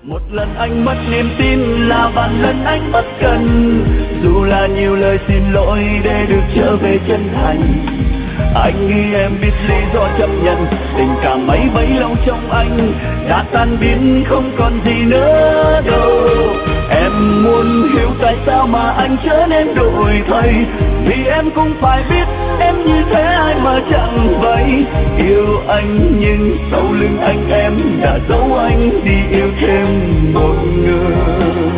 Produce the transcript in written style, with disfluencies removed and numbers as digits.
Một lần anh mất niềm tin là vạn lần anh bất cần, dù là nhiều lời xin lỗi để được trở về chân thành. Anh nghĩ em biết lý do chấp nhận tình cảm mấy bấy lâu trong anh đã tan biến không còn gì nữa đâu. Em muốn hiểu tại sao mà anh trở nên đổi thay, vì em cũng phải biết em như thế ai mà chẳng vậy. Yêu anh nhưng sau lưng anh em đã giấu anh đi yêu thêm một người.